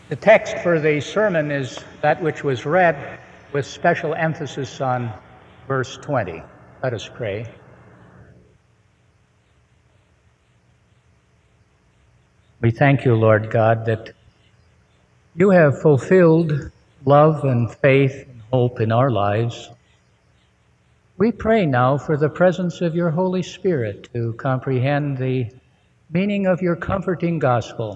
The text for the sermon is that which was read with special emphasis on verse 20. Let us pray. We thank you, Lord God, that you have fulfilled love and faith and hope in our lives. We pray now for the presence of your Holy Spirit to comprehend the meaning of your comforting gospel.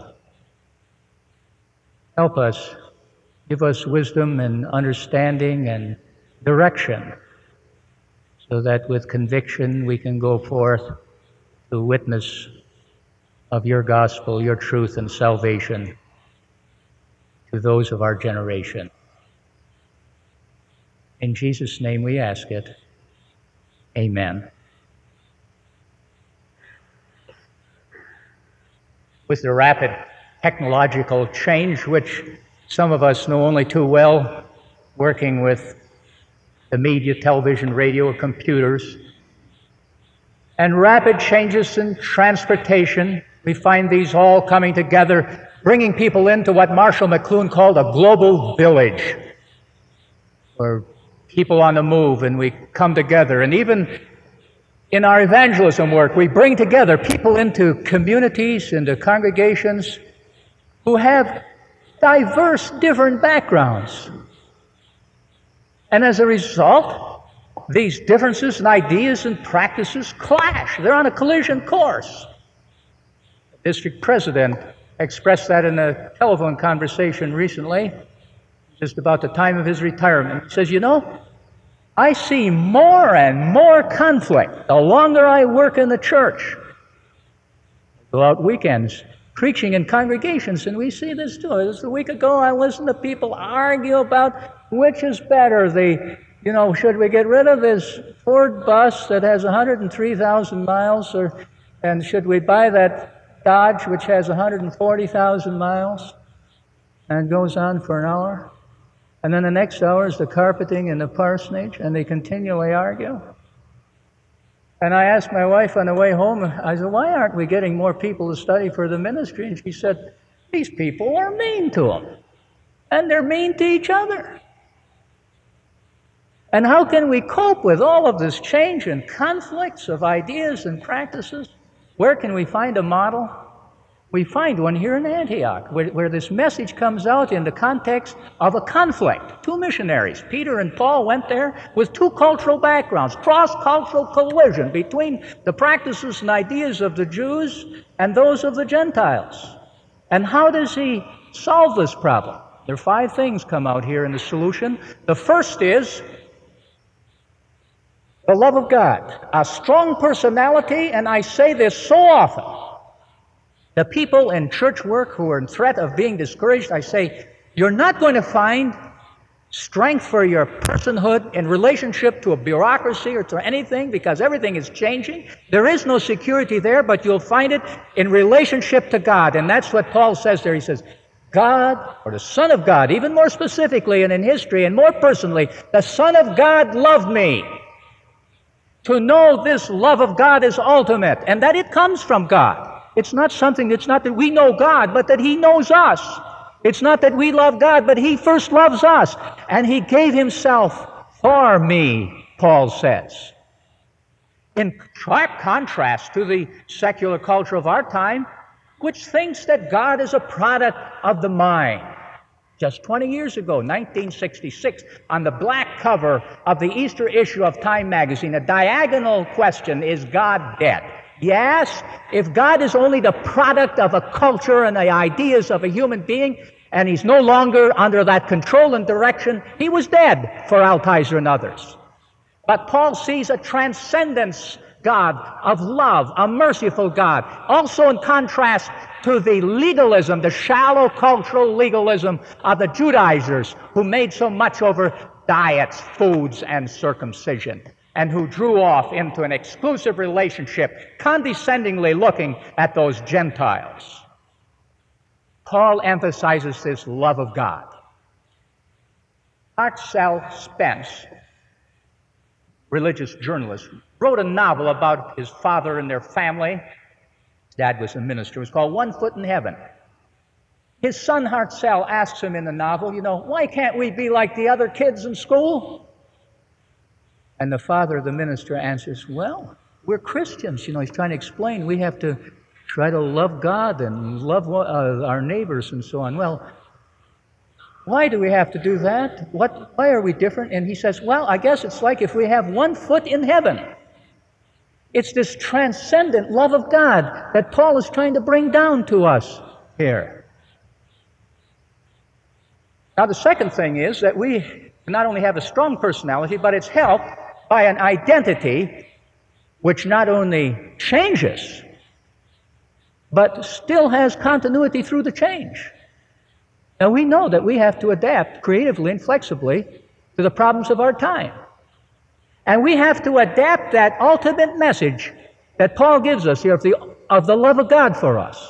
Help us, give us wisdom and understanding and direction, so that with conviction we can go forth to witness of your gospel, your truth and salvation to those of our generation. In Jesus' name we ask it. Amen. With the rapid technological change, which some of us know only too well, working with the media, television, radio, computers, and rapid changes in transportation, we find these all coming together, bringing people into what Marshall McLuhan called a global village, where people on the move and we come together. And even in our evangelism work, we bring together people into communities, into congregations who have diverse, different backgrounds. And as a result, these differences in ideas and practices clash. They're on a collision course. The district president expressed that in a telephone conversation recently, just about the time of his retirement. He says, I see more and more conflict the longer I work in the church. I go out weekends preaching in congregations, and we see this too. Just a week ago, I listened to people argue about which is better. Should we get rid of this Ford bus that has 103,000 miles, and should we buy that Dodge which has 140,000 miles? And it goes on for an hour. And then the next hour is the carpeting and the parsonage, and they continually argue. And I asked my wife on the way home, I said, why aren't we getting more people to study for the ministry? And she said, these people are mean to them, and they're mean to each other. And how can we cope with all of this change and conflicts of ideas and practices? Where can we find a model? We find one here in Antioch, where this message comes out in the context of a conflict. Two missionaries, Peter and Paul, went there with two cultural backgrounds, cross-cultural collision between the practices and ideas of the Jews and those of the Gentiles. And how does he solve this problem? There are 5 things come out here in the solution. The first is the love of God, a strong personality, and I say this so often. The people in church work who are in threat of being discouraged, I say, you're not going to find strength for your personhood in relationship to a bureaucracy or to anything, because everything is changing. There is no security there, but you'll find it in relationship to God. And that's what Paul says there. He says, God, or the Son of God, even more specifically and in history and more personally, the Son of God loved me. To know this love of God is ultimate, and that it comes from God. It's not that we know God, but that He knows us. It's not that we love God, but He first loves us. And He gave Himself for me, Paul says. In sharp contrast to the secular culture of our time, which thinks that God is a product of the mind. Just 20 years ago, 1966, on the black cover of the Easter issue of Time magazine, a diagonal question, is God dead? Yes, if God is only the product of a culture and the ideas of a human being, and He's no longer under that control and direction, He was dead for Altizer and others. But Paul sees a transcendence God of love, a merciful God, also in contrast to the legalism, the shallow cultural legalism of the Judaizers, who made so much over diets, foods, and circumcision, and who drew off into an exclusive relationship, condescendingly looking at those Gentiles. Paul emphasizes this love of God. Marcel Spence, religious journalist, wrote a novel about his father and their family. His dad was a minister. It was called One Foot in Heaven. His son Hartzell asks him in the novel, why can't we be like the other kids in school? And the father of the minister answers, well, we're Christians. He's trying to explain we have to try to love God and love our neighbors and so on. Well, why do we have to do that? Why are we different? And he says, well, I guess it's like if we have one foot in heaven. It's this transcendent love of God that Paul is trying to bring down to us here. Now, the second thing is that we not only have a strong personality, but it's helped by an identity which not only changes, but still has continuity through the change. Now, we know that we have to adapt creatively and flexibly to the problems of our time. And we have to adapt that ultimate message that Paul gives us here of the love of God for us.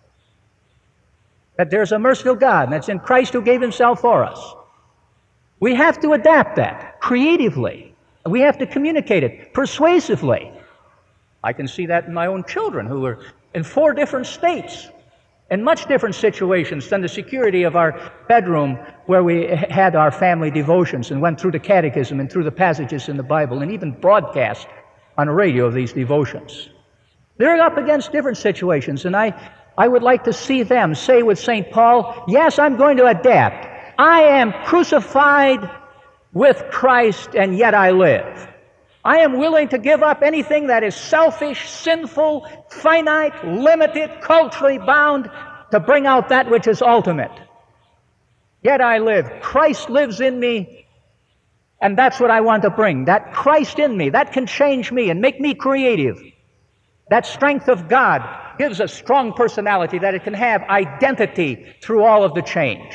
That there's a merciful God, and it's in Christ who gave himself for us. We have to adapt that creatively. We have to communicate it persuasively. I can see that in my own children who are in 4 different states, in much different situations than the security of our bedroom where we had our family devotions and went through the catechism and through the passages in the Bible and even broadcast on the radio these devotions. They're up against different situations, and I would like to see them say with St. Paul, yes, I'm going to adapt. I am crucified with Christ, and yet I live. I am willing to give up anything that is selfish, sinful, finite, limited, culturally bound to bring out that which is ultimate. Yet I live. Christ lives in me, and that's what I want to bring. That Christ in me, that can change me and make me creative. That strength of God gives a strong personality that it can have identity through all of the change.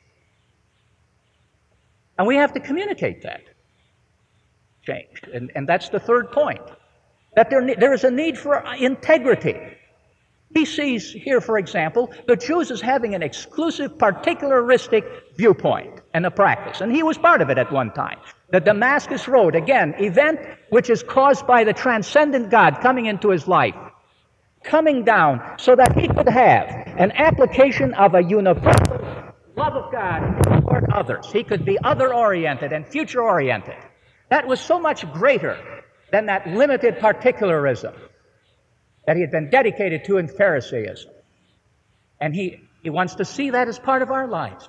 And we have to communicate that change. And that's the third point, that there is a need for integrity. He sees here, for example, the Jews as having an exclusive, particularistic viewpoint and a practice. And he was part of it at one time. The Damascus Road, again, event which is caused by the transcendent God coming into his life, coming down so that he could have an application of a universal love of God toward others. He could be other-oriented and future-oriented. That was so much greater than that limited particularism that he had been dedicated to in Pharisaism. And he wants to see that as part of our lives.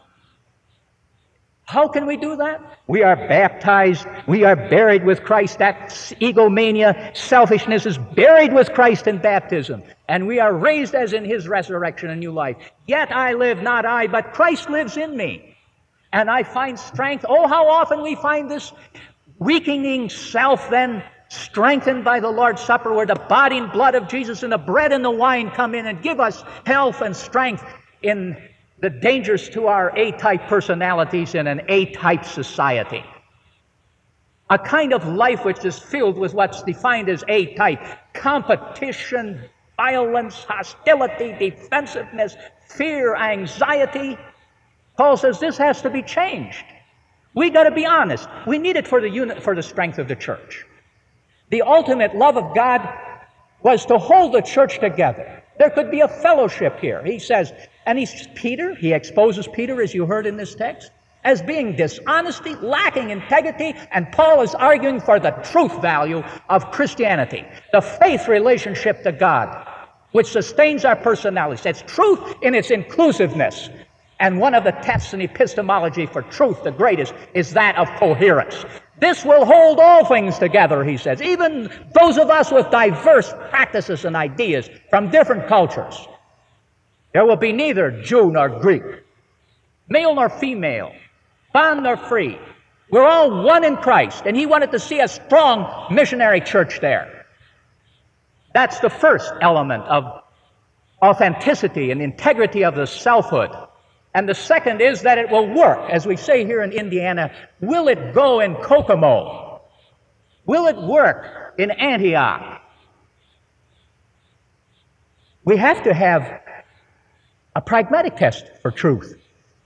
How can we do that? We are baptized. We are buried with Christ. That egomania, selfishness is buried with Christ in baptism. And we are raised as in his resurrection and new life. Yet I live, not I, but Christ lives in me. And I find strength. Oh, how often we find this weakening self then strengthened by the Lord's Supper, where the body and blood of Jesus and the bread and the wine come in and give us health and strength in the dangers to our A-type personalities in an A-type society. A kind of life which is filled with what's defined as A-type: competition, violence, hostility, defensiveness, fear, anxiety. Paul says this has to be changed. We got to be honest. We need it for the strength of the church. The ultimate love of God was to hold the church together. There could be a fellowship here. He says, and he exposes Peter, as you heard in this text, as being dishonesty, lacking integrity, and Paul is arguing for the truth value of Christianity, the faith relationship to God, which sustains our personalities. It's truth in its inclusiveness. And one of the tests in epistemology for truth, the greatest, is that of coherence. This will hold all things together, he says, even those of us with diverse practices and ideas from different cultures. There will be neither Jew nor Greek, male nor female, bond nor free. We're all one in Christ, and he wanted to see a strong missionary church there. That's the first element of authenticity and integrity of the selfhood. And the second is that it will work. As we say here in Indiana, will it go in Kokomo? Will it work in Antioch? We have to have a pragmatic test for truth.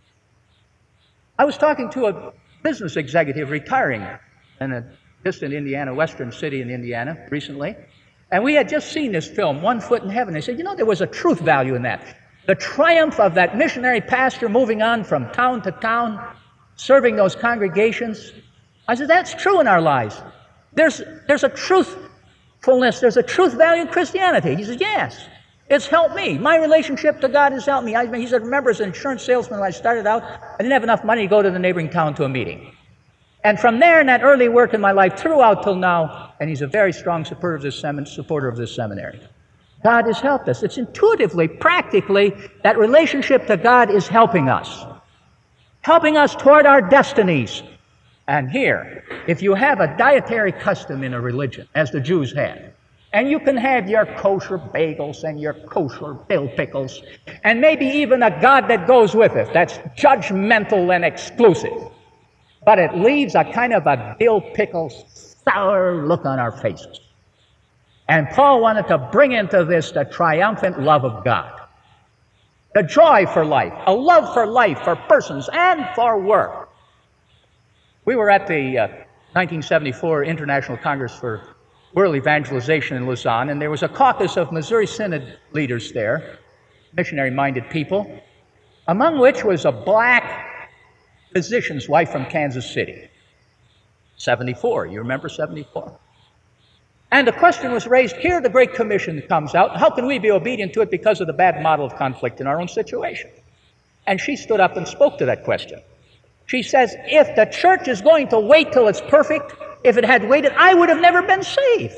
I was talking to a business executive retiring in a distant Indiana, western city in Indiana recently, and we had just seen this film, One Foot in Heaven. They said, there was a truth value in that. the triumph of that missionary pastor moving on from town to town, serving those congregations. I said, that's true in our lives. There's a truthfulness, there's a truth value in Christianity. He said, yes, it's helped me. My relationship to God has helped me. He said, remember, as an insurance salesman, when I started out, I didn't have enough money to go to the neighboring town to a meeting. And from there, in that early work in my life, throughout till now, and he's a very strong supporter of this seminary. God has helped us. It's intuitively, practically, that relationship to God is helping us toward our destinies. And here, if you have a dietary custom in a religion, as the Jews had, and you can have your kosher bagels and your kosher dill pickles, and maybe even a God that goes with it, that's judgmental and exclusive, but it leaves a kind of a dill pickle sour look on our faces. And Paul wanted to bring into this the triumphant love of God, the joy for life, a love for life, for persons, and for work. We were at the 1974 International Congress for World Evangelization in Lausanne, and there was a caucus of Missouri Synod leaders there, missionary-minded people, among which was a black physician's wife from Kansas City. 74, you remember 74? And the question was raised, here the Great Commission comes out, how can we be obedient to it because of the bad model of conflict in our own situation? And she stood up and spoke to that question. She says, if the church is going to wait till it's perfect, if it had waited, I would have never been saved.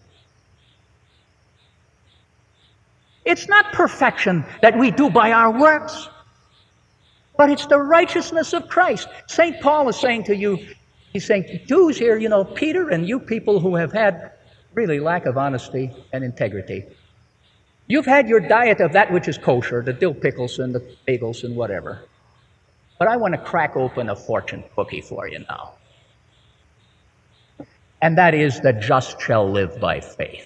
It's not perfection that we do by our works, but it's the righteousness of Christ. St. Paul is saying to you, he's saying, Jews here, you know, Peter and you people who have had really lack of honesty and integrity, you've had your diet of that which is kosher, the dill pickles and the bagels and whatever. But I want to crack open a fortune cookie for you now. And that is, the just shall live by faith.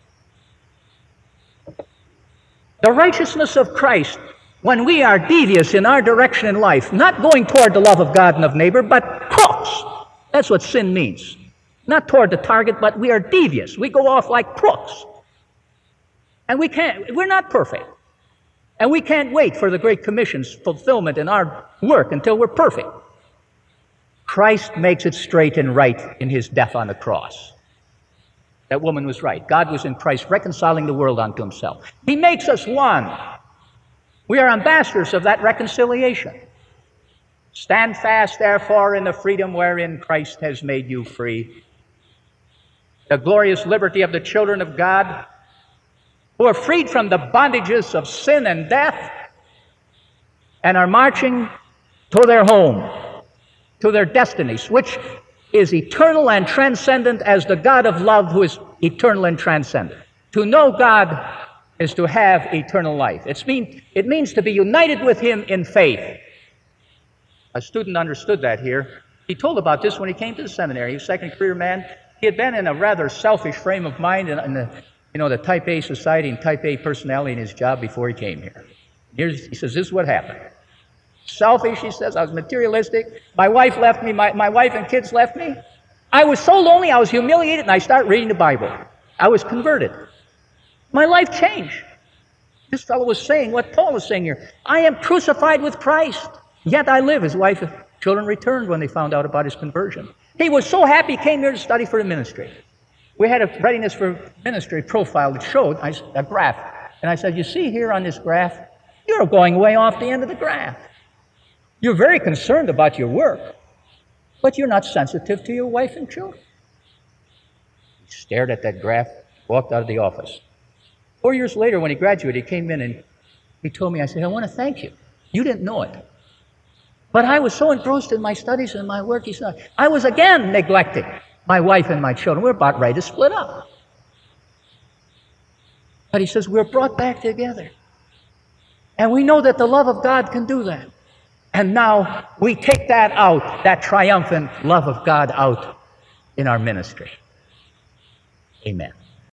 The righteousness of Christ, when we are devious in our direction in life, not going toward the love of God and of neighbor, but crooks. That's what sin means. Not toward the target, but we are devious. We go off like crooks. And we're not perfect. And we can't wait for the Great Commission's fulfillment in our work until we're perfect. Christ makes it straight and right in his death on the cross. That woman was right. God was in Christ reconciling the world unto himself. He makes us one. We are ambassadors of that reconciliation. Stand fast, therefore, in the freedom wherein Christ has made you free. The glorious liberty of the children of God, who are freed from the bondages of sin and death, and are marching to their home, to their destinies, which is eternal and transcendent as the God of love who is eternal and transcendent. To know God is to have eternal life. It means to be united with him in faith. A student understood that here. He told about this when he came to the seminary. He was a second career man. He had been in a rather selfish frame of mind in the Type A society and Type A personality in his job before he came here. He says, this is what happened. Selfish, he says. I was materialistic. My wife left me. My wife and kids left me. I was so lonely, I was humiliated, and I started reading the Bible. I was converted. My life changed. This fellow was saying what Paul is saying here. I am crucified with Christ, yet I live. His wife and children returned when they found out about his conversion. He was so happy he came here to study for the ministry. We had a readiness for ministry profile that showed a graph. And I said, you see here on this graph, you're going way off the end of the graph. You're very concerned about your work, but you're not sensitive to your wife and children. He stared at that graph, walked out of the office. 4 years later, when he graduated, he came in and he told me, I said, I want to thank you. You didn't know it. But I was so engrossed in my studies and my work, he said, I was again neglecting my wife and my children. We're about ready to split up. But he says, we're brought back together. And we know that the love of God can do that. And now we take that out, that triumphant love of God out in our ministry. Amen.